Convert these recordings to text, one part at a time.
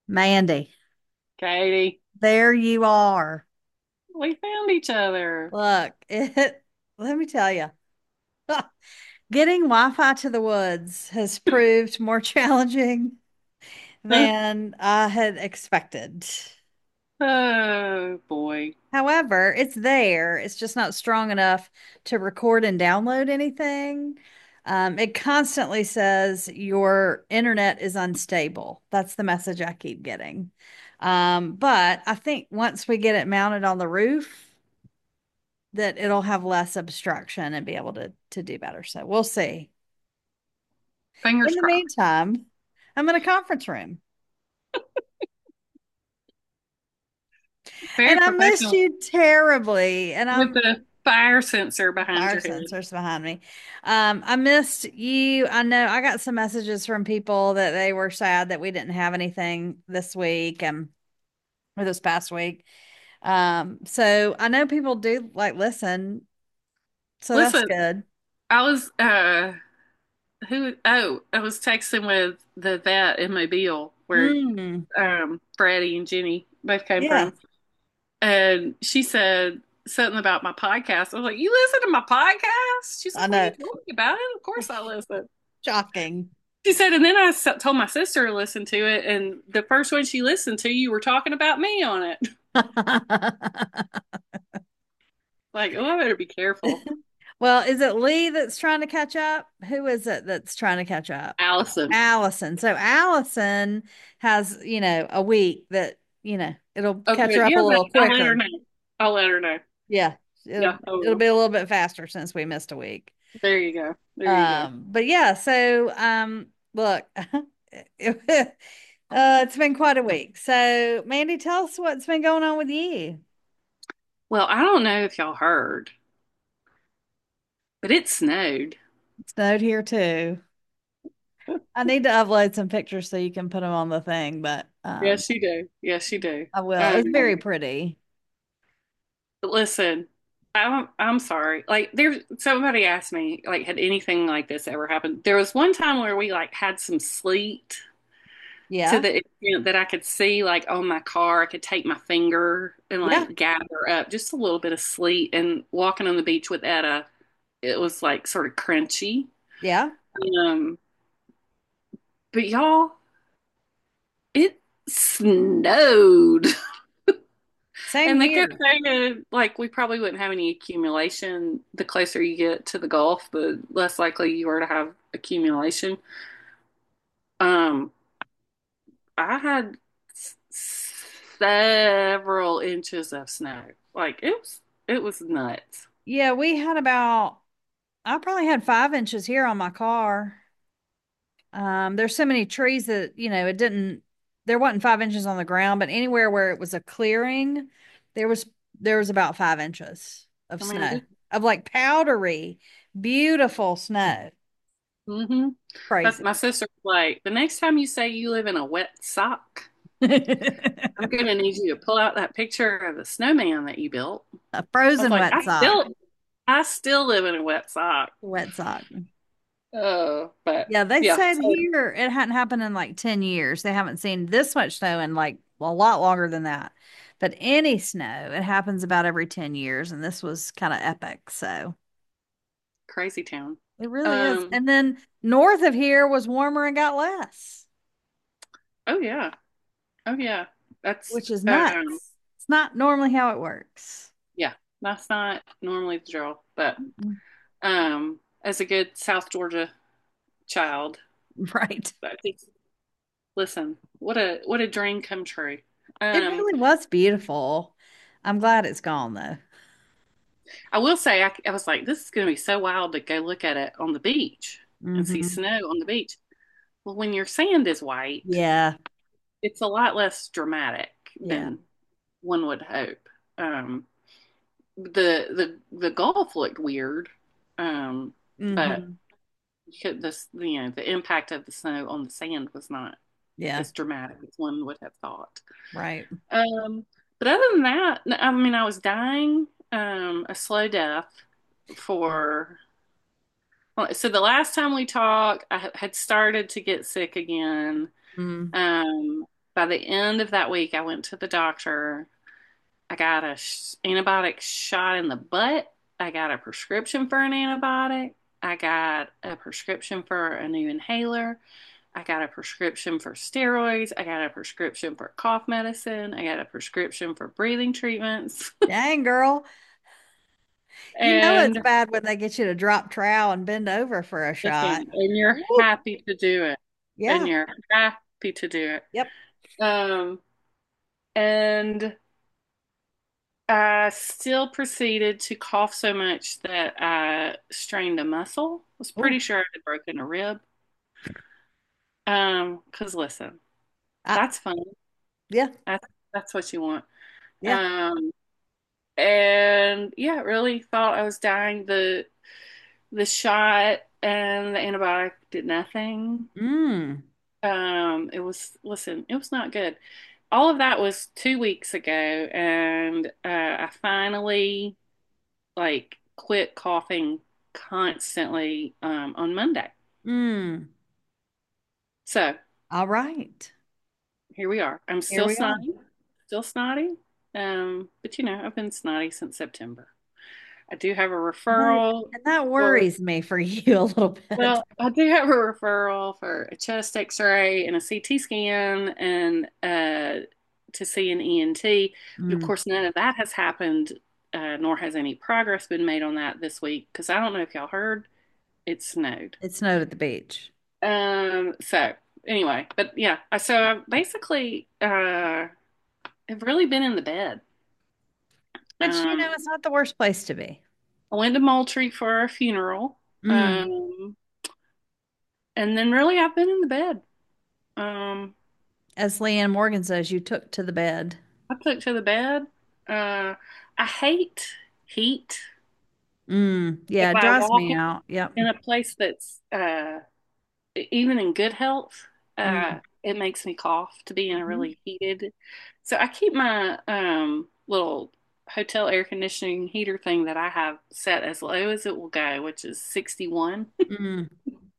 Mandy, Katie, there you are. we found each other. Look, let me tell you, getting Wi-Fi to the woods has proved more challenging than I had expected. Oh boy. However, it's there. It's just not strong enough to record and download anything. It constantly says your internet is unstable. That's the message I keep getting. But I think once we get it mounted on the roof, that it'll have less obstruction and be able to do better. So we'll see. In Fingers the crossed. meantime, I'm in a conference room Very and I missed professional you terribly. And with I'm the fire sensor behind fire your head. sensors behind me. I missed you. I know I got some messages from people that they were sad that we didn't have anything this week and or this past week. So I know people do like listen, so that's Listen, good. I was I was texting with the vet in Mobile where Mm, Freddie and Jenny both came yeah, from. And she said something about my podcast. I was like, "You listen to my podcast?" She's I like, "What are know. you talking about it? Of course I listen." Shocking. She said, and then told my sister to listen to it, and the first one she listened to, you were talking about me on it. Like, oh, I better be careful. Well, is it Lee that's trying to catch up? Who is it that's trying to catch up? Allison. Allison. So Allison has, a week that, it'll catch Okay, her up a yeah, little I'll let her quicker. know. I'll let her know. Yeah. It'll Yeah, I it'll will. be a little bit faster since we missed a week. There you go. There you go. But yeah, so look, it's been quite a week. So Mandy, tell us what's been going on with you. Well, I don't know if y'all heard, but it snowed. It snowed here too. I need to upload some pictures so you can put them on the thing, but Yes, you do. Yes, you do. I will. Um, It's very pretty. but listen, I'm sorry. Like, there's somebody asked me, like, had anything like this ever happened? There was one time where we like had some sleet to Yeah. the extent that I could see like on my car, I could take my finger and Yeah. like gather up just a little bit of sleet and walking on the beach with Etta, it was like sort of crunchy. Yeah. Um, but y'all, it snowed. Same And they kept here. saying like we probably wouldn't have any accumulation the closer you get to the Gulf, the less likely you are to have accumulation. Um, I had several inches of snow. Like it was nuts. Yeah, we had about I probably had 5 inches here on my car. There's so many trees that, there wasn't 5 inches on the ground, but anywhere where it was a clearing, there was there was about 5 inches of I mean, snow. Of like powdery, beautiful snow. mm-hmm. That's my Crazy. sister was like, the next time you say you live in a wet sock, I'm gonna need you to pull out that picture of the snowman that you built. A I was frozen like, wet I sock. still I still live in a wet sock. Wet sock. Oh, but Yeah, they yeah. said So here it hadn't happened in like 10 years. They haven't seen this much snow in like a lot longer than that. But any snow, it happens about every 10 years, and this was kind of epic. So crazy town. it really is. Um, And then north of here was warmer and got less, oh yeah. Oh yeah. That's which is nuts. It's not normally how it works. yeah, that's not normally the drill, but Mm-mm. as a good South Georgia child, Right. I think listen, what a dream come true. It Um, really was beautiful. I'm glad it's gone though. I will say I was like, this is gonna be so wild to go look at it on the beach and see Hmm. snow on the beach. Well, when your sand is white, Yeah. it's a lot less dramatic Yeah. than one would hope. Um, the Gulf looked weird, but Hmm. the impact of the snow on the sand was not Yeah. as dramatic as one would have thought. Right. Um, but other than that, I mean, I was dying a slow death for. Well, so the last time we talked, I had started to get sick again. Mm. Um, By the end of that week, I went to the doctor. I got a antibiotic shot in the butt. I got a prescription for an antibiotic. I got a prescription for a new inhaler. I got a prescription for steroids. I got a prescription for cough medicine. I got a prescription for breathing treatments. Dang, girl. You know it's And bad when they get you to drop trowel and bend over for a shot. listen, and you're Woo. happy to do it. And Yeah. you're happy to do it. Yep. Um, and I still proceeded to cough so much that I strained a muscle. Was pretty Oh, sure I had broken a rib. 'Cause listen, I, that's fun. yeah. That's what you want. Yeah. Um, and yeah, really thought I was dying. The shot and the antibiotic did nothing. Mm. It was, listen, it was not good. All of that was 2 weeks ago, and I finally like quit coughing constantly on Monday. Mm. So All right. here we are. I'm Here still we are. snotty, still snotty. But I've been snotty since September. I do have a That, referral and that for, worries me for you a little bit. well, I do have a referral for a chest x-ray and a CT scan and to see an ENT. But of Mm. course, none of that has happened, nor has any progress been made on that this week because I don't know if y'all heard, it snowed. It snowed at the beach. So anyway, but yeah, so I basically have really been in the bed. Which, Um, it's not the worst place to be. I went to Moultrie for a funeral. Mm. And then really I've been in the bed. Um, As Leanne Morgan says, you took to the bed. I took to the bed. I hate heat. Mm. If Yeah, it I dries walk me out. Yep. in a place that's even in good health, Mm. it makes me cough to be in a Mhm. really heated. So I keep my little hotel air conditioning heater thing that I have set as low as it will go, which is 61. Mm.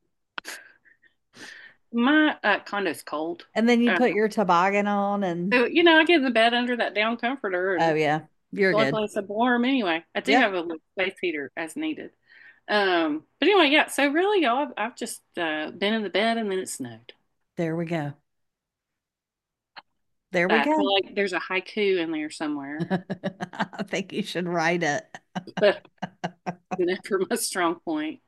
My condo's cold. And then you Uh, put your toboggan on and so, I get in the bed under that down comforter, oh and yeah, you're the only good. place I'm warm anyway. I do Yep. have a little space heater as needed. But anyway, yeah. So really, y'all, I've just been in the bed and then it snowed. There we go. There we I go. feel like there's a haiku in there somewhere, I think you should write it. but for my strong point.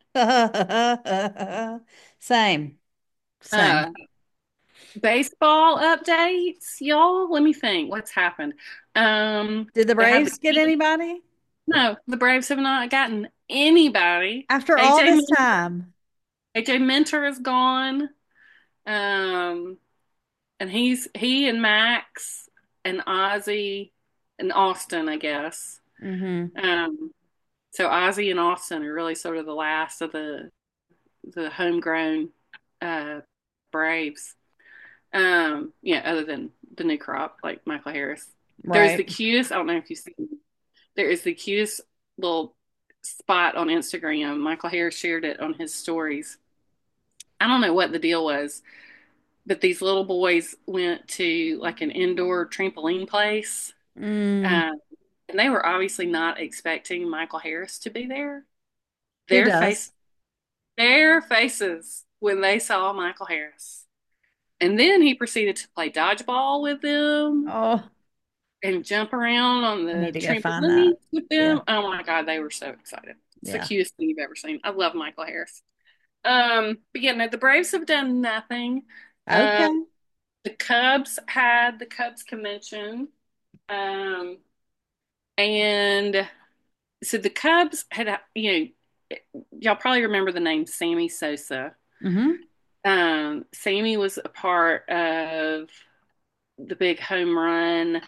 Same. Same. Uh, Baseball updates, y'all. Let me think. What's happened? Did the They had the Braves get key. anybody No, the Braves have not gotten anybody. after all AJ this Min- time? AJ Minter is gone. Um, and he and Max and Ozzy and Austin, I guess. Mm-hmm. Um, so Ozzy and Austin are really sort of the last of the homegrown uh Braves. Other than the new crop, like Michael Harris. There's the Right. cutest, I don't know if you've seen, there is the cutest little spot on Instagram. Michael Harris shared it on his stories. I don't know what the deal was, but these little boys went to like an indoor trampoline place. Mm, Uh, and they were obviously not expecting Michael Harris to be there. who Their face, does? their faces when they saw Michael Harris. And then he proceeded to play dodgeball with them Oh, and jump around on I need the to go find trampoline that. with Yeah. them. Oh my God, they were so excited. It's the Yeah. cutest thing you've ever seen. I love Michael Harris. But yeah, no, the Braves have done nothing. Uh, Okay. the Cubs had the Cubs convention. Um, and so the Cubs had, y'all probably remember the name Sammy Sosa. Mm-hmm. Sammy was a part of the big home run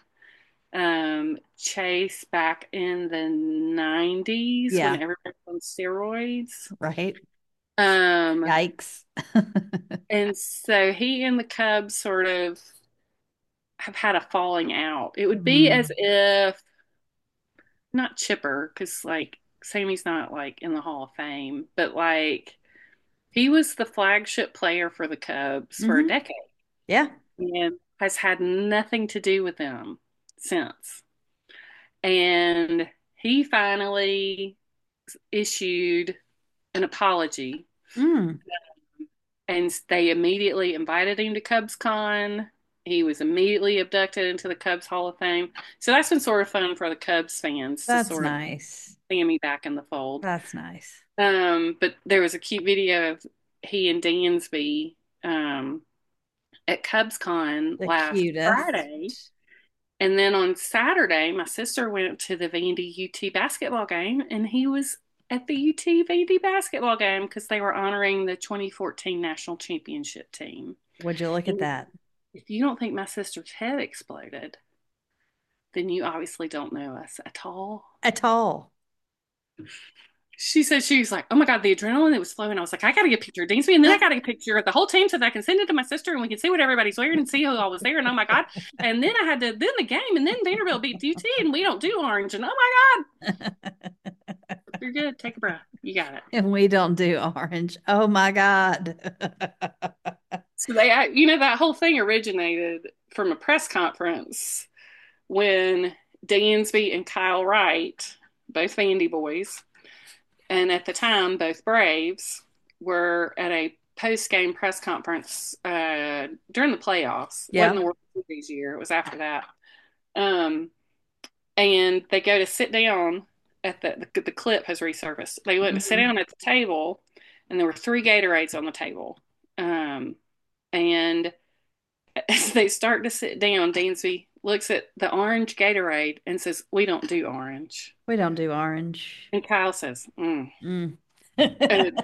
chase back in the 90s when Yeah. everybody was on steroids. Right. Um, Yikes. and so he and the Cubs sort of have had a falling out. It would be as Mm. if, not Chipper, because like Sammy's not like in the Hall of Fame, but like he was the flagship player for the Cubs for a Mm-hmm. decade Yeah. and has had nothing to do with them since. And he finally issued an apology, Mm, and they immediately invited him to CubsCon. He was immediately abducted into the Cubs Hall of Fame. So that's been sort of fun for the Cubs fans to that's sort of nice. see me back in the fold. That's nice. But there was a cute video of he and Dansby um, at CubsCon The last cutest. Friday. And then on Saturday, my sister went to the Vandy UT basketball game, and he was at the UT Vandy basketball game because they were honoring the 2014 national championship team. Would you look at And that? if you don't think my sister's head exploded, then you obviously don't know us at all. At all. She said she was like, "Oh my God, the adrenaline that was flowing." I was like, "I got to get a picture of Dansby, and then I got to get a picture of the whole team so that I can send it to my sister and we can see what everybody's wearing and see who all was there." And oh my God, and then I had to then the game, and then Vanderbilt beat UT, and we don't do orange, and oh my God, you're good. Take a breath. You got it. And we don't do orange. Oh my God. So that whole thing originated from a press conference when Dansby and Kyle Wright, both Vandy boys, and at the time, both Braves were at a post-game press conference during the playoffs. It wasn't Yeah. the World Series year; it was after that. Um, and they go to sit down at the clip has resurfaced. They went to sit Mhm. down at the table, and there were three Gatorades on the table. And as they start to sit down, Dansby looks at the orange Gatorade and says, "We don't do orange." We don't do orange. And Kyle says, "Mm." Mm. And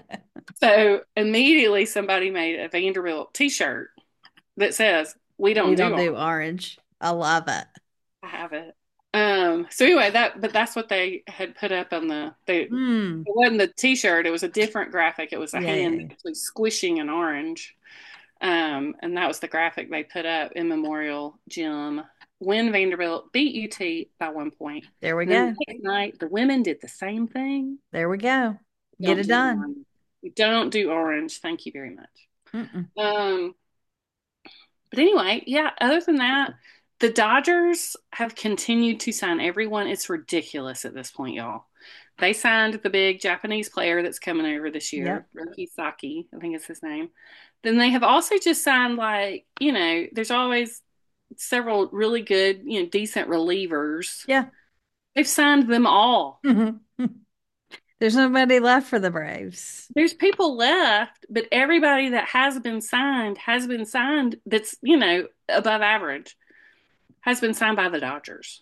so immediately somebody made a Vanderbilt T-shirt that says, "We We don't do don't orange." do orange. I love it. I have it. So anyway, that's what they had put up on it Mm. wasn't the T-shirt, it was a different graphic. It was a Yeah, yeah, hand yeah. actually squishing an orange. And that was the graphic they put up in Memorial Gym when Vanderbilt beat UT by 1 point. There we And then go. the next night, the women did the same thing. There we go. Get Don't it do done. orange. We don't do orange. Thank you very much. Mm-mm. Um, but anyway, yeah, other than that, the Dodgers have continued to sign everyone. It's ridiculous at this point, y'all. They signed the big Japanese player that's coming over this year, Yep. Roki Saki, I think is his name. Then they have also just signed, like, there's always several really good, decent relievers. Yeah. They've signed them all. There's nobody left for the Braves. There's people left, but everybody that has been signed that's, above average, has been signed by the Dodgers.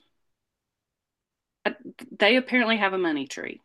Uh, They apparently have a money tree.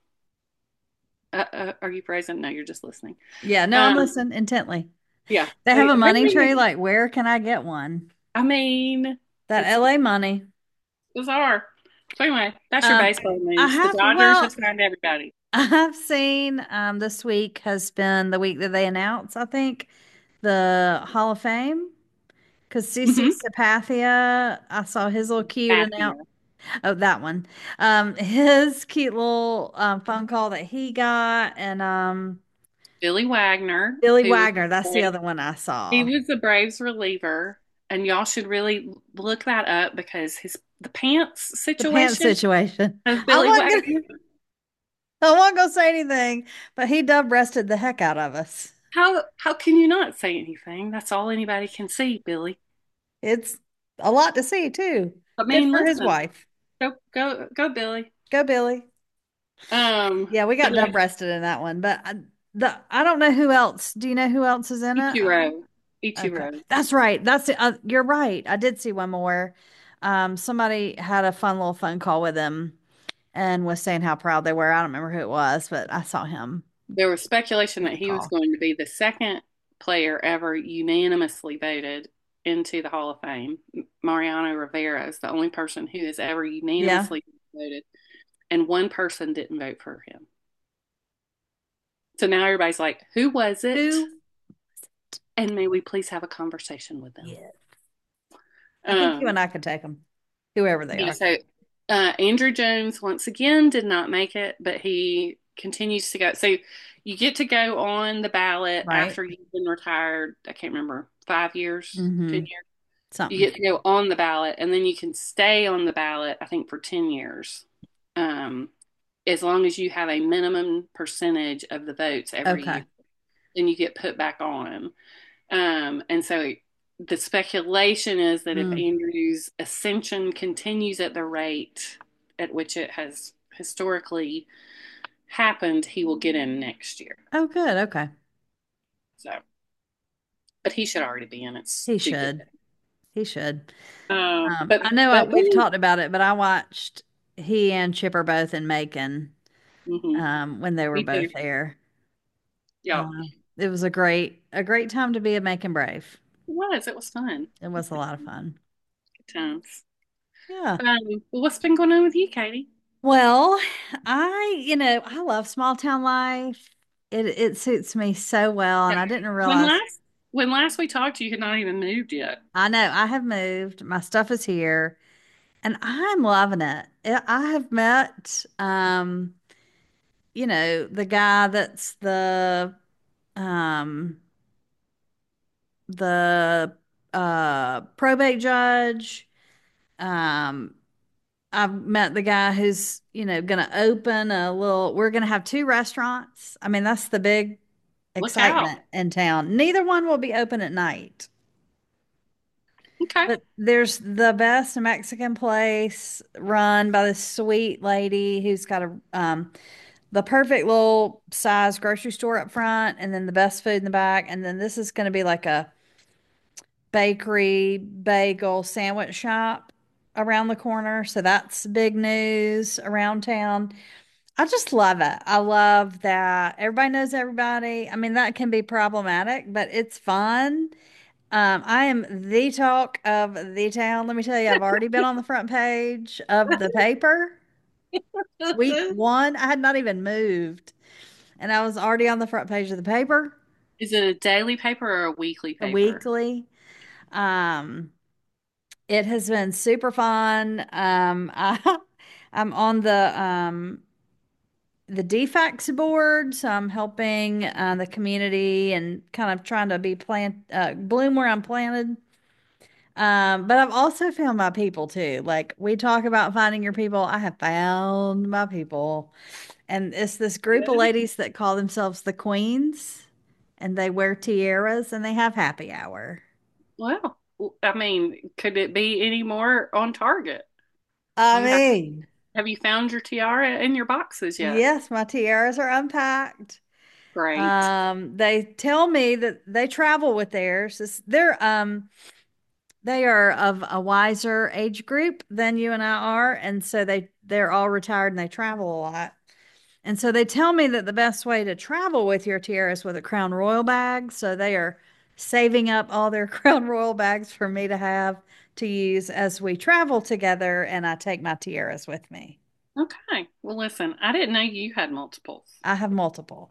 Are you present? No, you're just listening. Yeah, no, I'm Um, listening intently. yeah, They have they a money apparently tree. have, Like, where can I get one? I mean, That it's LA money. bizarre. So anyway, that's your Um, baseball I news. The have, Dodgers have well, signed everybody. I have seen this week has been the week that they announced, I think, the Hall of Fame. Because CC Mm-hmm. Sapathia, I saw his little cute Mafia. announce. Oh, that one. His cute little phone call that he got, and Billy Wagner, Billy who was Wagner. That's the other one I he saw. was the Braves reliever, and y'all should really look that up because the pants The pants situation situation. of I Billy wasn't gonna, Wagner. I wasn't gonna say anything, but he dub breasted the heck out of us. How can you not say anything? That's all anybody can see, Billy. It's a lot to see too. I Good mean, for his listen, wife. go, Billy. Go Billy. Yeah, we But got dub breasted in that one, but I don't know who else. Do you know who else is in it? Ichiro, Okay, Ichiro. that's right. That's it. You're right. I did see one more. Somebody had a fun little phone call with him and was saying how proud they were. I don't remember who it was, but I saw him There was speculation on that the he was call. going to be the second player ever unanimously voted into the Hall of Fame. Mariano Rivera is the only person who has ever Yeah. unanimously voted, and one person didn't vote for him. So now everybody's like, "Who was it?" Who? And may we please have a conversation with them? Yeah. I think you Um, and I could take them, whoever they yeah. are. So Andrew Jones once again did not make it, but he continues to go. So you get to go on the ballot Right. after you've been retired. I can't remember, 5 years, 10 Mm-hmm. years. You something. get to go on the ballot, and then you can stay on the ballot, I think, for 10 years. Um, as long as you have a minimum percentage of the votes every year, Okay. then you get put back on. And so the speculation is that if Mm. Andrew's ascension continues at the rate at which it has historically happened, he will get in next year. Oh, good. Okay. So, but he should already be in. It's He stupid. should. He should. But I know but we've talked about it, but I watched he and Chip are both in Macon mhm, when they were me too. both there. Yeah, It was a great time to be a Macon Brave. it was. It was fun. It was a lot of fun. Good times. Yeah. What's been going on with you, Katie? Well, I love small town life. It suits me so well, and Yeah. I didn't When realize. last when last we talked, you had not even moved yet. I know I have moved. My stuff is here, and I'm loving it. I have met, the guy that's um the probate judge. Um, I've met the guy who's, gonna open we're gonna have two restaurants. I mean, that's the big Look out. excitement in town. Neither one will be open at night. Okay. But there's the best Mexican place run by this sweet lady who's got the perfect little size grocery store up front and then the best food in the back. And then this is going to be like a bakery bagel sandwich shop around the corner. So that's big news around town. I just love it. I love that everybody knows everybody. I mean, that can be problematic, but it's fun. I am the talk of the town. Let me tell you, I've already been on the front page of the paper. Week one, I had not even moved, and I was already on the front page of the paper, Is it a daily paper or a weekly a paper? weekly. Um, it has been super fun. I'm on the DFAX board, so I'm helping the community and kind of trying to be bloom where I'm planted. But I've also found my people too. Like we talk about finding your people. I have found my people. And it's this group of Good. ladies that call themselves the Queens and they wear tiaras and they have happy hour. Well, I mean, could it be any more on target? I You mean, have you found your tiara in your boxes yet? yes, my tiaras are unpacked. Great. They tell me that they travel with theirs. They are of a wiser age group than you and I are, and so they're all retired and they travel a lot. And so they tell me that the best way to travel with your tiara is with a Crown Royal bag. So they are saving up all their Crown Royal bags for me to have to use as we travel together, and I take my tiaras with me. Okay. Well, listen, I didn't know you had multiples. I have multiple.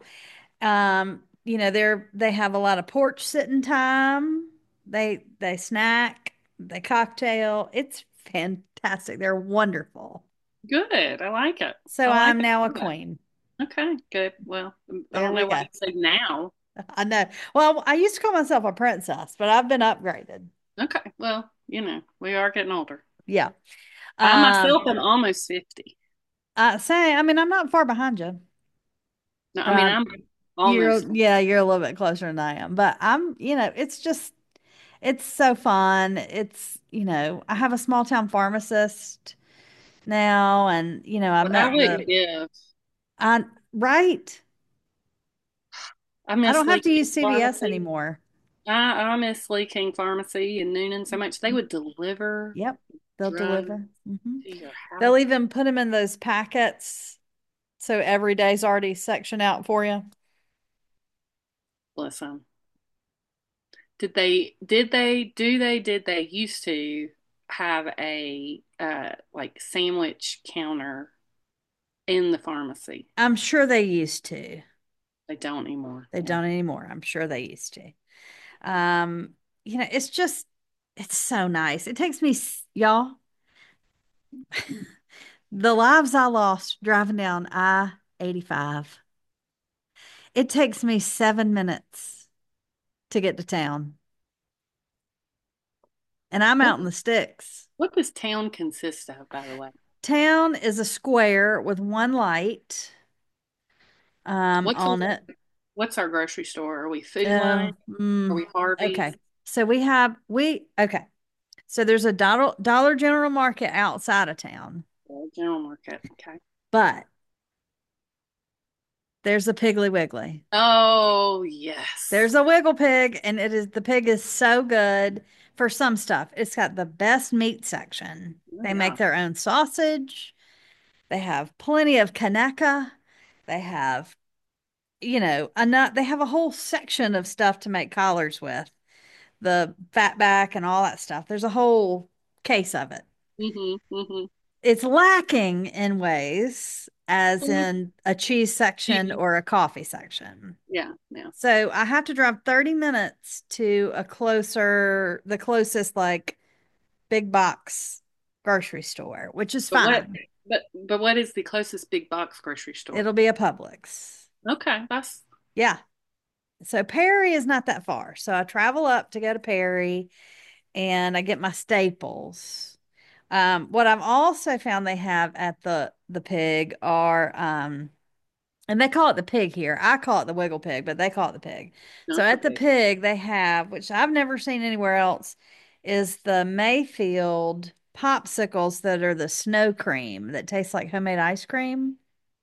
They have a lot of porch sitting time. They snack, they cocktail. It's fantastic. They're wonderful. Good. I like it. So I like I'm it. now a queen. Okay, good. Well, I There don't we know why go. you say now. I know. Well, I used to call myself a princess, but I've been upgraded. Okay, well, we are getting older. Yeah. I Um, myself am almost 50. I mean, I'm not far behind you. No, I mean, Um, I'm almost. you're a little bit closer than I am, but it's so fun. I have a small town pharmacist now, and I But I met wouldn't give. I, right. I I miss don't Lee have to King use CVS Pharmacy. anymore. I miss Lee King Pharmacy and Noonan so much. They would deliver Yep, they'll drugs deliver. to your They'll house. even put them in those packets, so every day's already sectioned out for you. Listen, did they used to have a like sandwich counter in the pharmacy? I'm sure they used to. They don't anymore. They Yeah. don't anymore. I'm sure they used to. Um, it's so nice. It takes me, y'all, the lives I lost driving down I-85. It takes me 7 minutes to get to town. and I'm What out in the sticks. what does town consist of, by the way? Town is a square with one light What's on it. what's our grocery store? Are we Food Lion? Are we Okay. Harvey's? So okay. So there's a Dollar General Market outside of town, General Market. Okay. but there's a Piggly Wiggly. Oh, yes. There's a Wiggle Pig, and the pig is so good for some stuff. It's got the best meat section. Oh, They make yeah. their own sausage. They have plenty of Kaneka. They have, they have a whole section of stuff to make collars with, the fatback and all that stuff. There's a whole case of it. Mm-hmm. It's lacking in ways, as in a cheese section Cheese. or a coffee section. Yeah, yeah. So I have to drive 30 minutes to the closest like big box grocery store, which is But what fine. but what is the closest big box grocery store? It'll be a Publix. Okay, that's Yeah. So Perry is not that far. So I travel up to go to Perry and I get my staples. What I've also found they have at the pig are and they call it the pig here. I call it the wiggle pig, but they call it the pig. So not the at the big. pig they have, which I've never seen anywhere else, is the Mayfield popsicles that are the snow cream that tastes like homemade ice cream.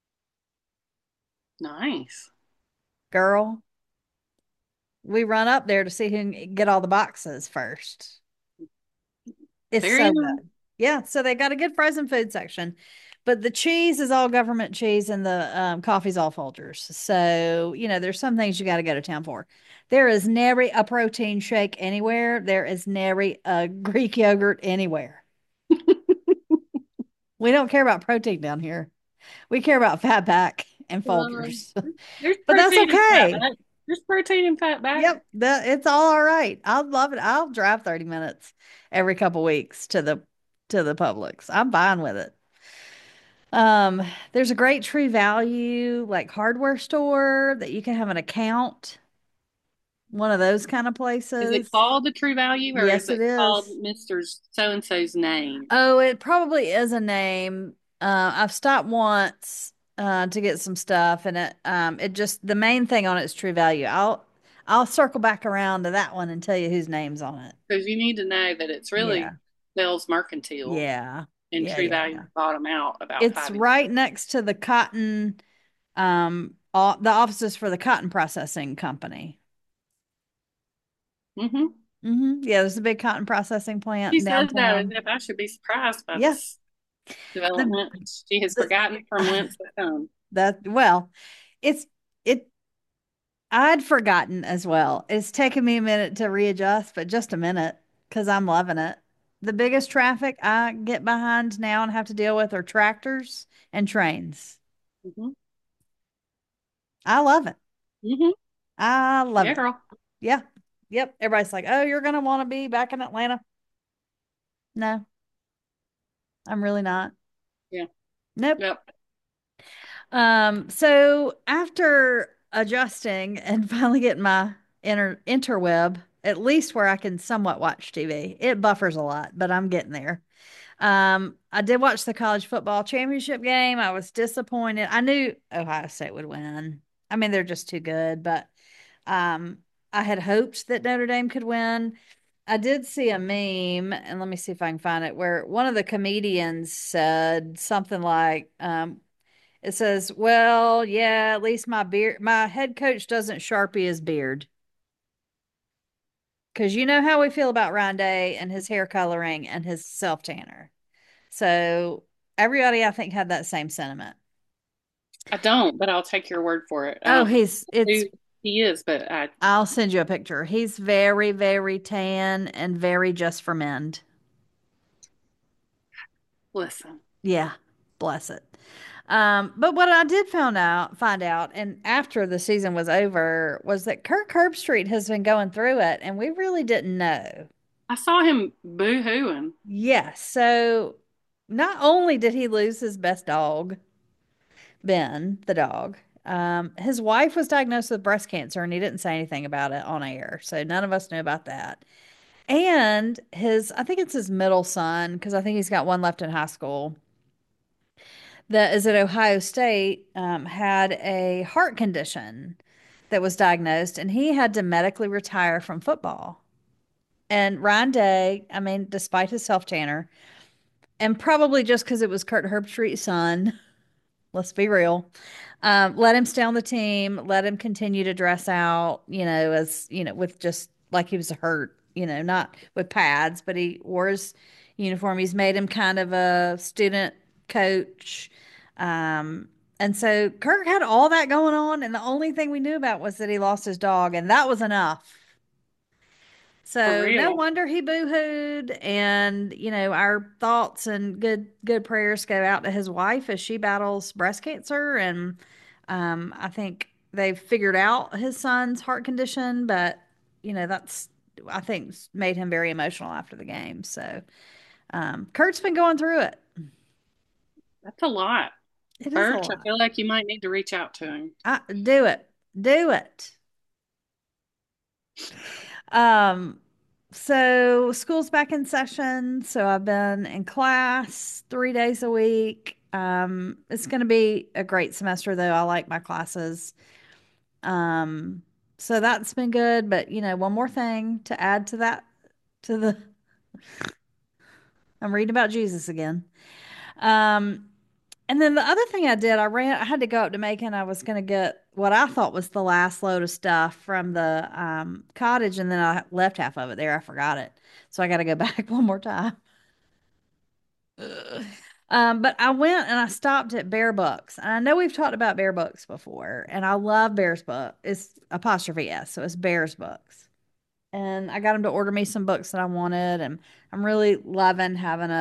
Nice. Girl, we run up there to see who can get all the boxes first. It's Very so nice. good. Yeah, so they got a good frozen food section. But the cheese is all government cheese and the coffee's all Folgers. So, there's some things you got to go to town for. There is nary a protein shake anywhere. There is nary a Greek yogurt anywhere. We don't care about protein down here. We care about fat pack and Um, Folgers. there's But that's protein in fat okay. back. There's protein in fat back. Yep, it's all right. I love it. I'll drive 30 minutes every couple weeks to the Publix. I'm fine with it. Um, there's a great True Value like hardware store that you can have an account, one of those kind of Is it places. called the True Value or is Yes, it it called is. Mr. So and so's name? Oh, it probably is a name. I've stopped once to get some stuff and it just the main thing on it is True Value. I'll circle back around to that one and tell you whose name's on it. Because you need to know that it's really Yeah. Bell's Mercantile Yeah. and Yeah, True yeah, Value yeah. bottom out about It's 5 years. right next to the cotton the offices for the cotton processing company. Mm-hmm. Yeah, there's a big cotton processing plant She in says that as downtown. if I should be surprised by Yeah. this The, development. She has the forgotten from whence it come. well, it's it I'd forgotten as well. It's taken me a minute to readjust, but just a minute because I'm loving it. The biggest traffic I get behind now and have to deal with are tractors and trains. Mm-hmm. I love it. Mm-hmm. I love Yeah, it. girl. Yeah. Yep. Everybody's like, "Oh, you're gonna want to be back in Atlanta." No, I'm really not. Yeah. Nope. Yep. So after adjusting and finally getting my interweb, at least where I can somewhat watch TV, it buffers a lot, but I'm getting there. I did watch the college football championship game. I was disappointed. I knew Ohio State would win. I mean, they're just too good, but um, I had hoped that Notre Dame could win. I did see a meme, and let me see if I can find it, where one of the comedians said something like, it says, "Well, yeah, at least my head coach doesn't Sharpie his beard." Because you know how we feel about Ryan Day and his hair coloring and his self tanner. So everybody, I think, had that same sentiment. I don't, but I'll take your word for it. I Oh, don't know he's it's who he is, but I I'll send you a picture. He's very, very tan and very just for men. listen. Yeah, bless it. But what I did find out, and after the season was over, was that Kirk Herbstreit has been going through it, and we really didn't know. I saw him boo-hooing Yes. So not only did he lose his best dog, Ben, the dog, his wife was diagnosed with breast cancer, and he didn't say anything about it on air. So none of us knew about that. And I think it's his middle son, because I think he's got one left in high school, that is at Ohio State, had a heart condition that was diagnosed, and he had to medically retire from football. And Ryan Day, I mean, despite his self tanner, and probably just because it was Kurt Herbstreit's son, let's be real. Let him stay on the team, let him continue to dress out, as, with just like he was hurt, not with pads, but he wore his uniform. He's made him kind of a student coach. Um, and so Kirk had all that going on, and the only thing we knew about was that he lost his dog, and that was enough. For So no real. wonder he boo-hooed, and our thoughts and good prayers go out to his wife as she battles breast cancer, and I think they've figured out his son's heart condition, but that's I think made him very emotional after the game. So Kurt's been going through it. That's a lot. It is a Birch, I lot. feel like you might need to reach out to him. Do it, do it. Um, so school's back in session, so I've been in class 3 days a week. It's going to be a great semester though. I like my classes. Um, so that's been good, but one more thing to add to that, to the I'm reading about Jesus again. Um, and then the other thing I had to go up to Macon. I was going to get what I thought was the last load of stuff from the cottage, and then I left half of it there. I forgot it. So I got to go back one more time. Ugh. But I went and I stopped at Bear Books. And I know we've talked about Bear Books before, and I love Bear's book. It's apostrophe S, so it's Bear's Books. And I got him to order me some books that I wanted, and I'm really loving having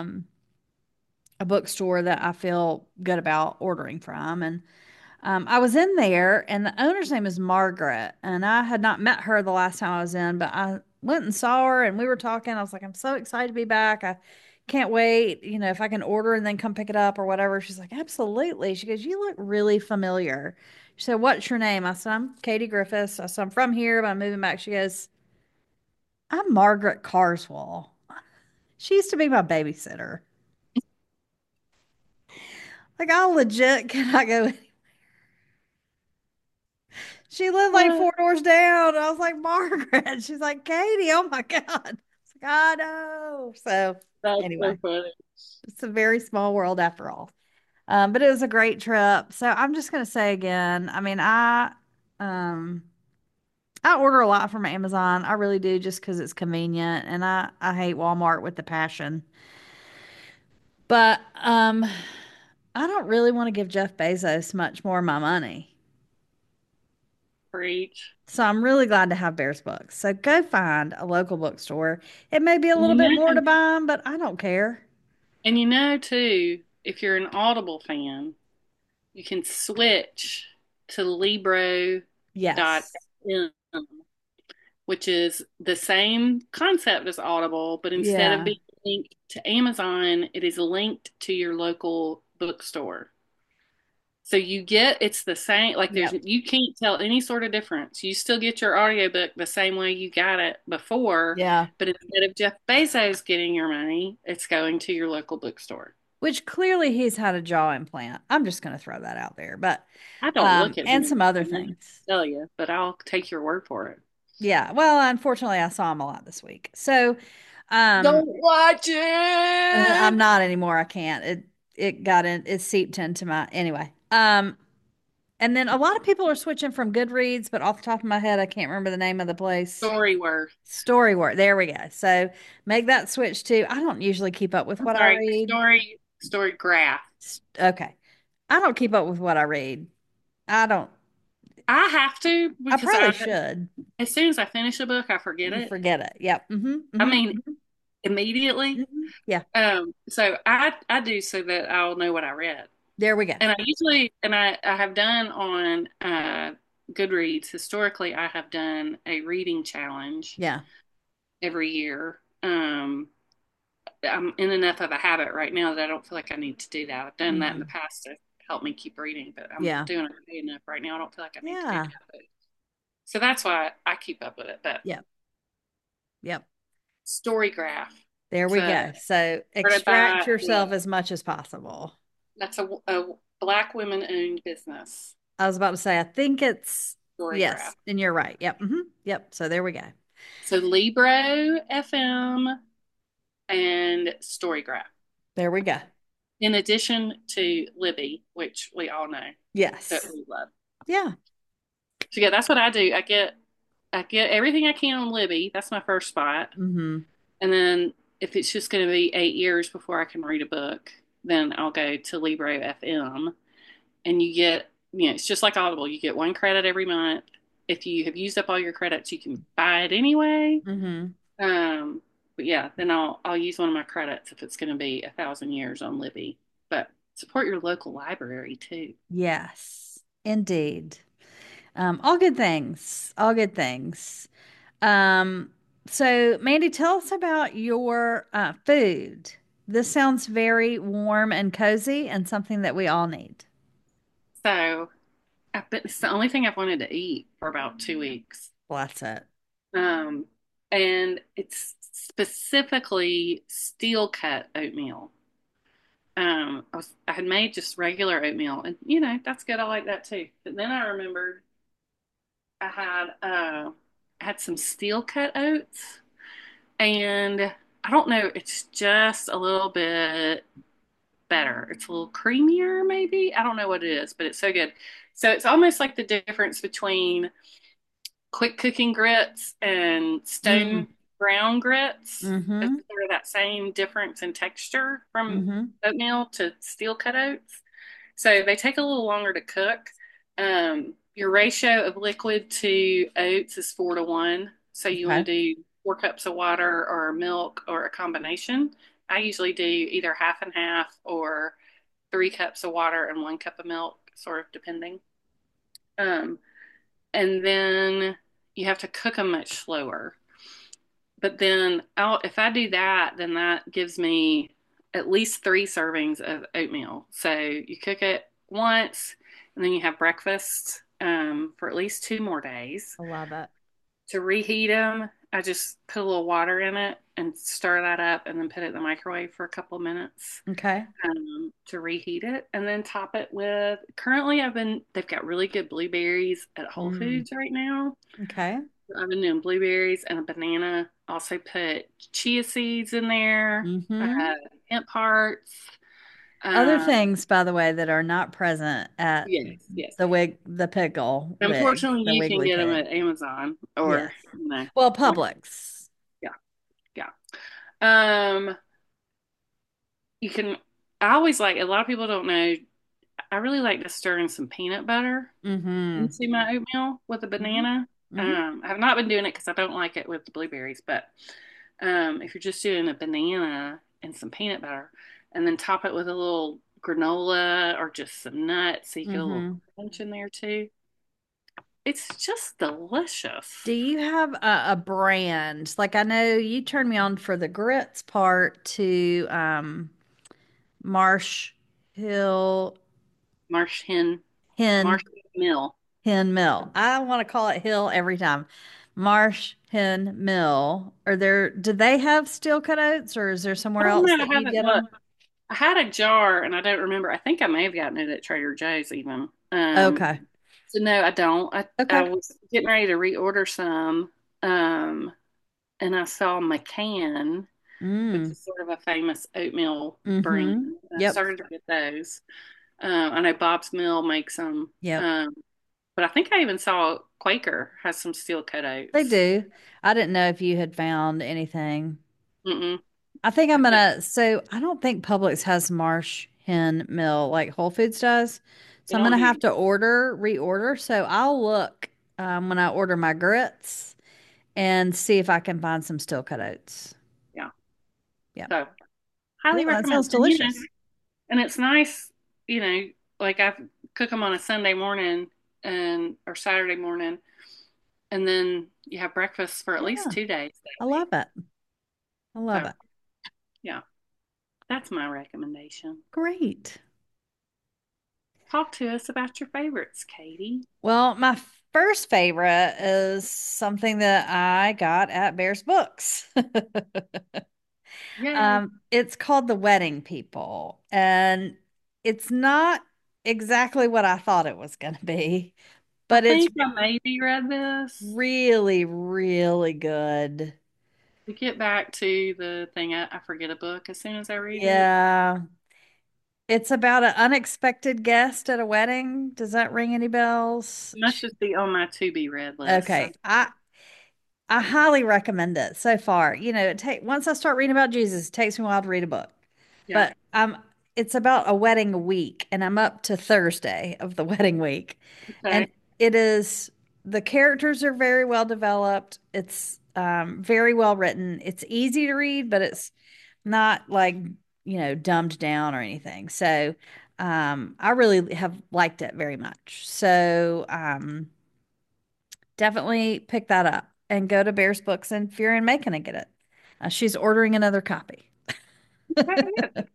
a bookstore that I feel good about ordering from. And I was in there, and the owner's name is Margaret, and I had not met her the last time I was in, but I went and saw her, and we were talking. I was like, I'm so excited to be back. I can't wait, if I can order and then come pick it up or whatever. She's like, absolutely. She goes, you look really familiar. She said, what's your name? I said, I'm Katie Griffiths. I said, I'm from here, but I'm moving back. She goes, I'm Margaret Carswell. She used to be my babysitter. Like, I legit cannot go. She lived like Uh, four doors down. I was like, Margaret. She's like, Katie, oh my God. I was like, I know. So that's so anyway, funny. it's a very small world after all. But it was a great trip. So I'm just gonna say again, I mean, um I order a lot from Amazon. I really do just because it's convenient, and I hate Walmart with the passion. But I don't really want to give Jeff Bezos much more of my money. Preach. So I'm really glad to have Bear's Books. So go find a local bookstore. It may be a little You bit more know, to buy 'em, but I don't care. and you know too, if you're an Audible fan, you can switch to Yes. Libro.fm, which is the same concept as Audible, but instead of Yeah. being linked to Amazon, it is linked to your local bookstore. So you get it's the same, like there's Yep. you can't tell any sort of difference. You still get your audiobook the same way you got it before, Yeah. but instead of Jeff Bezos getting your money, it's going to your local bookstore. Which clearly he's had a jaw implant. I'm just going to throw that out there. But I don't look at and him some other enough to things. tell you, but I'll take your word for it. Yeah. Well, unfortunately I saw him a lot this week. So Don't um watch it. I'm not anymore. I can't. It seeped into my anyway. And then a lot of people are switching from Goodreads, but off the top of my head, I can't remember the name of the place. Storyworth. Storyworth. There we go. So make that switch too. I don't usually keep up with I'm what I sorry, read. story graph. Okay. I don't keep up with what I read. I don't. I have to I because probably should. as soon as I finish a book, I forget You it. forget it. Yep. I mean, immediately. Yeah. So I do so that I'll know what I read. There we go. And I usually, and I have done on Goodreads, historically, I have done a reading challenge Yeah. every year. I'm in enough of a habit right now that I don't feel like I need to do that. I've done that in the hmm past to help me keep reading, but I'm Yeah. doing it enough right now. I don't feel like I need to do Yeah. that. So that's why I keep up with it. But Yep. Yep. Storygraph. There we So go. So started extract by, yourself yeah, as much as possible. that's a Black women-owned business. I was about to say, I think it's yes, Storygraph. and you're right. Yep. Yep. So there we go. So Libro FM and Storygraph. There we go. In addition to Libby, which we all know that Yes. we love. Yeah. So yeah, that's what I do. I get everything I can on Libby. That's my first spot. Hmm. And then if it's just going to be 8 years before I can read a book, then I'll go to Libro FM. And you get, it's just like Audible. You get 1 credit every month. If you have used up all your credits, you can buy it anyway. Hmm. Um, but yeah, then I'll use one of my credits if it's going to be 1,000 years on Libby. But support your local library too. Yes, indeed. All good things. All good things. Um, so Mandy, tell us about your food. This sounds very warm and cozy and something that we all need. So it's the only thing I've wanted to eat for about 2 weeks. Well, that's it. Um, and it's specifically steel cut oatmeal. I had made just regular oatmeal, and that's good. I like that too. But then I remembered I had some steel cut oats, and I don't know. It's just a little bit better. It's a little creamier, maybe. I don't know what it is, but it's so good. So it's almost like the difference between quick cooking grits and Mm. stone brown grits. It's Mm-hmm. sort of that same difference in texture from Mm-hmm. oatmeal to steel cut oats. So they take a little longer to cook. Your ratio of liquid to oats is 4-to-1. So you want Okay. to do 4 cups of water or milk or a combination. I usually do either half and half or 3 cups of water and 1 cup of milk, sort of depending. Um, and then you have to cook them much slower. But then if I do that, then that gives me at least 3 servings of oatmeal. So you cook it once, and then you have breakfast for at least 2 more days. I love it. To reheat them, I just put a little water in it and stir that up, and then put it in the microwave for a couple of minutes Okay. to reheat it, and then top it with. Currently, they've got really good blueberries at Whole Mm. Foods right now. Okay. I've been doing blueberries and a banana. Also put chia seeds in there, Mm-hmm. uh, hemp hearts. Other Um, things, by the way, that are not present at yes, yes. the pickle wig, Unfortunately, the you can wiggly get them pig. at Amazon or Yes. Well, one. Publix. Yeah, yeah. Um, you can. I always like. A lot of people don't know. I really like to stir in some peanut butter Mm-hmm. into my oatmeal with a Mm-hmm. banana. Mm-hmm. I have not been doing it because I don't like it with the blueberries, but if you're just doing a banana and some peanut butter, and then top it with a little granola or just some nuts, so you get a little Mm-hmm. crunch in there too. It's just delicious. Do you have a brand? Like I know you turned me on for the grits part to Marsh Hill Marsh hen, Marsh Hen Mill. Hen Mill. I want to call it Hill every time. Marsh Hen Mill. Do they have steel cut oats or is there I somewhere don't else know. that I you haven't get looked. them? I had a jar and I don't remember. I think I may have gotten it at Trader Joe's even. Okay. So no, I don't. I Okay. was getting ready to reorder some, um, and I saw McCann, which Mm. is sort of a famous oatmeal brand. Mm-hmm. I Yep. started to get those. I know Bob's Mill makes them, Yep. but I think I even saw Quaker has some steel cut They oats. do. I didn't know if you had found anything. Mm-mm. I think I I'm think gonna, so I don't think Publix has Marsh Hen Mill like Whole Foods does. So it I'm on gonna here. have to reorder. So I'll look when I order my grits and see if I can find some steel cut oats. Yeah. Yeah. So Yeah, highly that sounds recommend. And delicious. and it's nice, you know, like I cook them on a Sunday morning and or Saturday morning, and then you have breakfast for at least Yeah, 2 days I that love week. it. I love So it. yeah, that's my recommendation. Great. Talk to us about your favorites, Katie. Well, first favorite is something that I got at Bear's Books. Yay. It's called The Wedding People, and it's not exactly what I thought it was going to be, I but it's think I maybe read this. really, really good. We get back to the thing, I forget a book as soon as I read it. Yeah. It's about an unexpected guest at a wedding. Does that ring any bells? It must just be on my to be read list. So Okay. I highly recommend it so far. You know, it take once I start reading about Jesus, it takes me a while to read a book. yeah. But it's about a wedding week and I'm up to Thursday of the wedding week. And Okay. it is the characters are very well developed. It's very well written. It's easy to read, but it's not like, dumbed down or anything. So I really have liked it very much. So definitely pick that up and go to Bear's Books and if you're in Macon and get it. She's ordering another copy. Okay.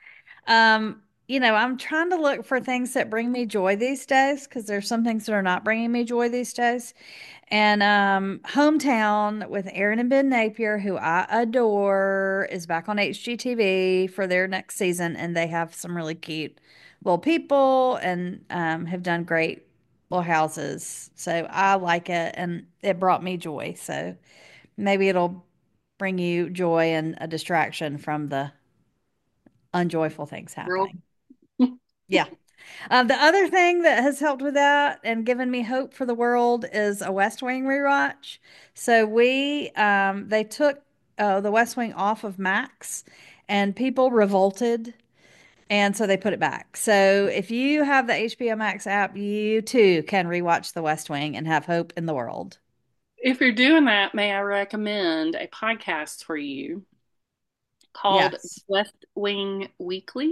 I'm trying to look for things that bring me joy these days because there's some things that are not bringing me joy these days. And Hometown with Aaron and Ben Napier, who I adore, is back on HGTV for their next season, and they have some really cute little people and have done great little houses. So I like it, and it brought me joy. So maybe it'll bring you joy and a distraction from the unjoyful things Girl. happening. Yeah. The other thing that has helped with that and given me hope for the world is a West Wing rewatch. So they took the West Wing off of Max and people revolted. And so they put it back. So if you have the HBO Max app, you too can rewatch the West Wing and have hope in the world. If you're doing that, may I recommend a podcast for you called Yes. West Wing Weekly?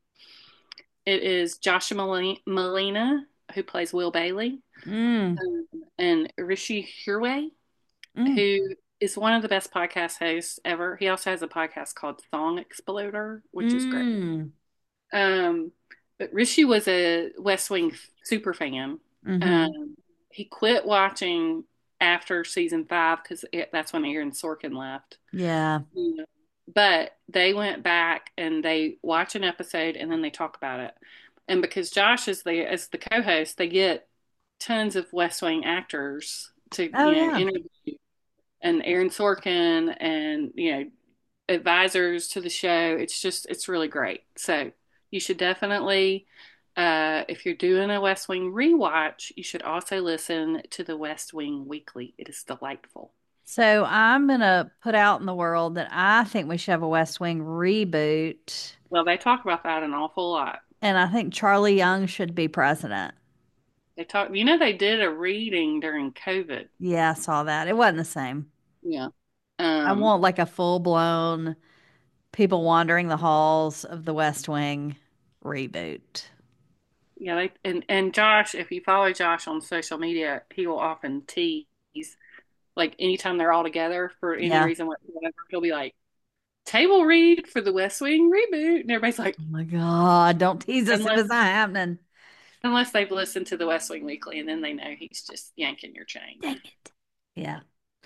It is Joshua Malina, who plays Will Bailey, Mm, and Rishi Hirway, mm, who is one of the best podcast hosts ever. He also has a podcast called Song Exploder, which is great. mm, Um, but Rishi was a West Wing super fan. mm-hmm. Um, he quit watching after season 5 because that's when Aaron Sorkin left. Yeah. Yeah. But they went back and they watch an episode and then they talk about it. And because Josh is the co-host, they get tons of West Wing actors to Oh, yeah. interview, and Aaron Sorkin and advisors to the show. It's really great. So you should definitely, if you're doing a West Wing rewatch, you should also listen to the West Wing Weekly. It is delightful. So I'm gonna put out in the world that I think we should have a West Wing reboot, Well, they talk about that an awful lot. and I think Charlie Young should be president. They did a reading during COVID. Yeah, I saw that. It wasn't the same. Yeah. I Um, want like a full-blown people wandering the halls of the West Wing reboot. yeah, and Josh, if you follow Josh on social media, he will often tease like anytime they're all together for any Yeah. reason whatsoever, he'll be like, table read for the West Wing reboot. And everybody's like, Oh my God, don't tease us if unless it's not happening. unless they've listened to the West Wing Weekly and then they know he's just yanking your chain. Dang it. Yeah.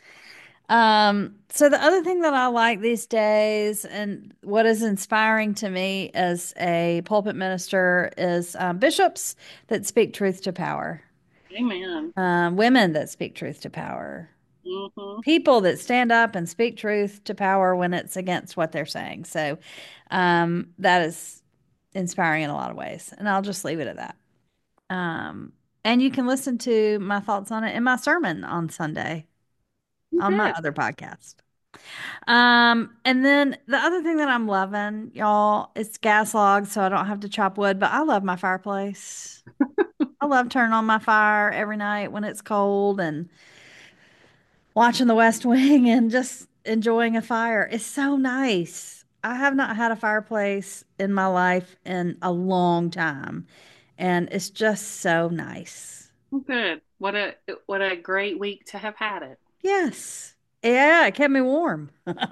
So the other thing that I like these days and what is inspiring to me as a pulpit minister is bishops that speak truth to power, Amen. women that speak truth to power, Hmm. people that stand up and speak truth to power when it's against what they're saying. So that is inspiring in a lot of ways. And I'll just leave it at that. Um, and you can listen to my thoughts on it in my sermon on Sunday on my Good. other podcast. And then the other thing that I'm loving, y'all, is gas logs, so I don't have to chop wood, but I love my fireplace. I love turning on my fire every night when it's cold and watching the West Wing and just enjoying a fire. It's so nice. I have not had a fireplace in my life in a long time, and it's just so nice. Good. What a great week to have had it. Yes. Yeah, it kept me warm.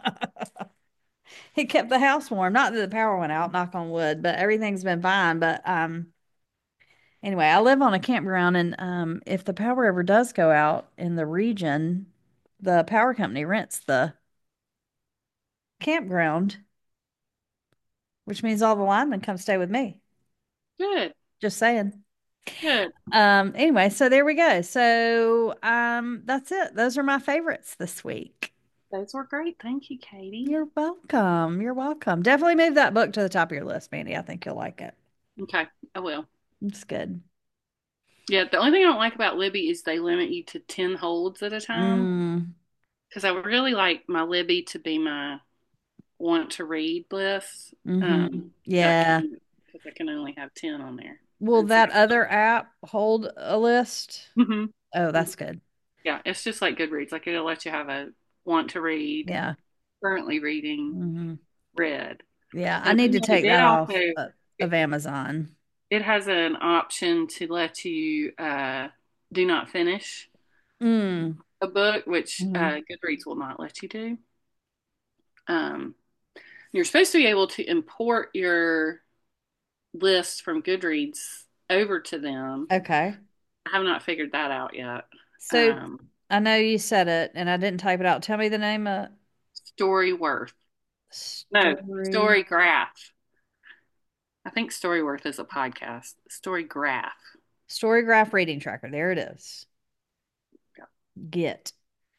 It kept the house warm. Not that the power went out, knock on wood, but everything's been fine. But Anyway, I live on a campground, and if the power ever does go out in the region, the power company rents the campground, which means all the linemen come stay with me. Good, Just saying. good. Anyway, so there we go. So that's it. Those are my favorites this week. Those were great. Thank you, Katie. You're welcome. You're welcome. Definitely move that book to the top of your list, Mandy. I think you'll like it. Okay, I will. It's good. Yeah, the only thing I don't like about Libby is they limit you to 10 holds at a time. Mm, Because I would really like my Libby to be my want to read list. But I yeah. can because I can only have 10 on there Will instead that of. other app hold a list? Hmm. Oh, that's good. Yeah, it's just like Goodreads. Like it'll let you have a want to read, Yeah. currently reading, hmm read. Yeah. I And need then to take it that also off of it, Amazon. it has an option to let you do not finish Mm. a book, which hmm Goodreads will not let you do. Um, you're supposed to be able to import your list from Goodreads over to them. Okay. I have not figured that out yet. So Um, I know you said it and I didn't type it out. Tell me the name of Storyworth. No, story Storygraph. I think Storyworth is a podcast. Storygraph. Storygraph reading tracker. There it is. Yeah. Get.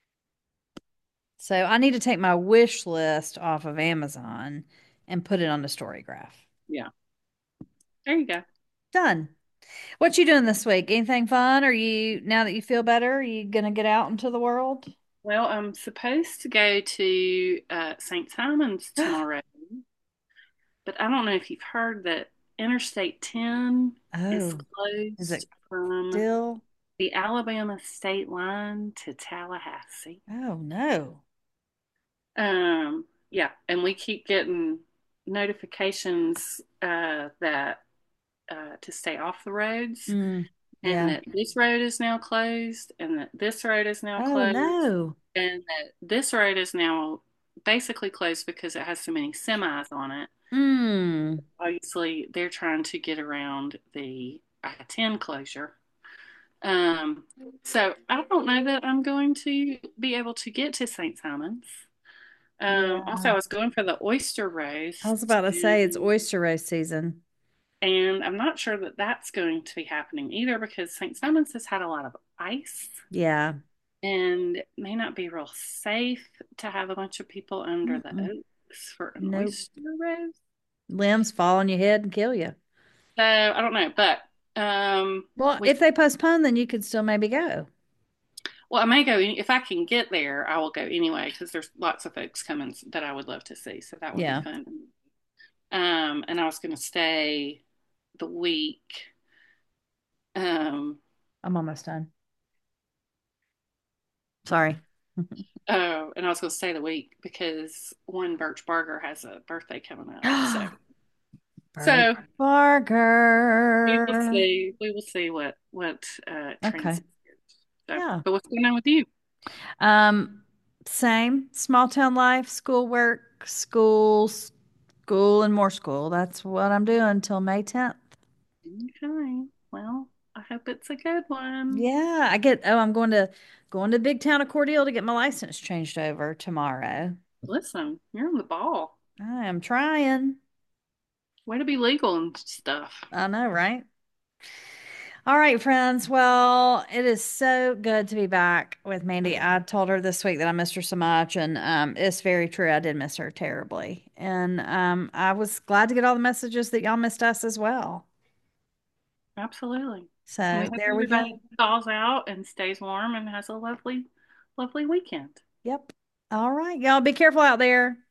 So I need to take my wish list off of Amazon and put it on the Storygraph. Yeah. There you go. Done. What you doing this week? Anything fun? Are you now that you feel better, are you gonna get out into the world? Well, I'm supposed to go to St. Simon's tomorrow, but I don't know if you've heard that Interstate 10 is Oh, is closed it from still? the Alabama state line to Tallahassee. Oh no. Yeah, and we keep getting notifications that to stay off the roads, Mm, and yeah. that this road is now closed, and that this road is now Oh closed, no. and that this road is now basically closed because it has so many semis on it. Mm. Obviously, they're trying to get around the I-10 closure. So I don't know that I'm going to be able to get to St. Simon's. Also, I Yeah. was going for the oyster I was roast, about to say it's oyster roast season. and I'm not sure that that's going to be happening either because St. Simon's has had a lot of ice Yeah. and it may not be real safe to have a bunch of people under the Mm-mm. oaks for an Nope. oyster roast. Limbs fall on your head and kill you. So I don't know, but Well, we if they postpone, then you could still maybe go. well, I may go if I can get there. I will go anyway because there's lots of folks coming that I would love to see, so that would be Yeah. fun. And I was going to stay the week. Um, I'm almost done. Sorry. oh, and I was going to stay the week because one Birch Barger has a birthday coming up. Birch So we will Barker. see. We will see what Okay. translates. So, Yeah. but what's going on with you? Um, Same small town life, schoolwork, school, and more school. That's what I'm doing till May 10th. Okay. Well, I hope it's a good one. Yeah, I'm going to big town of Cordele to get my license changed over tomorrow. Listen, you're on the ball. I am trying. Way to be legal and stuff. I know, right? All right, friends. Well, it is so good to be back with Mandy. I told her this week that I missed her so much, and it's very true. I did miss her terribly, and I was glad to get all the messages that y'all missed us as well. Absolutely. We So hope there we go. everybody thaws out and stays warm and has a lovely, lovely weekend. Yep. All right, y'all. Be careful out there.